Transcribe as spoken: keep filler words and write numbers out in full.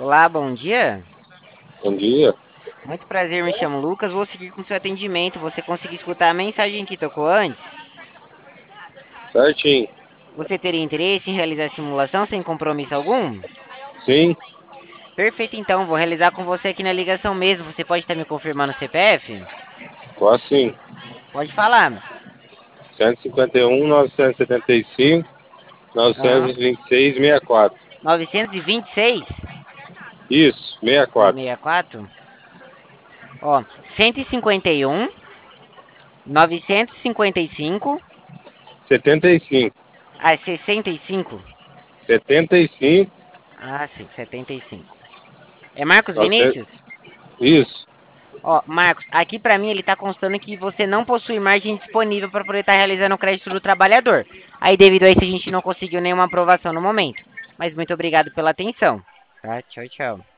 Olá, bom dia. Bom dia. Muito prazer, me chamo Lucas. Vou seguir com seu atendimento. Você conseguiu escutar a mensagem que tocou antes? Certinho. Você teria interesse em realizar a simulação sem compromisso algum? Sim, Perfeito, então. Vou realizar com você aqui na ligação mesmo. Você pode estar me confirmando o C P F? quase sim. Pode falar. cento e cinquenta e um, novecentos e setenta e cinco, Aham. novecentos e vinte e seis, sessenta e quatro. novecentos e vinte e seis Isso, sessenta e ou quatro. sessenta e quatro? Ó, cento e cinquenta e um, novecentos e cinquenta e cinco, setenta e cinco. ah, sessenta e cinco? setenta e cinco, Ah, sim, setenta e cinco. É Marcos novecentos. Vinícius? Isso. Ó, Marcos, aqui pra mim ele tá constando que você não possui margem disponível para poder estar realizando o crédito do trabalhador. Aí, devido a isso, a gente não conseguiu nenhuma aprovação no momento. Mas muito obrigado pela atenção. Tá? Tchau, tchau.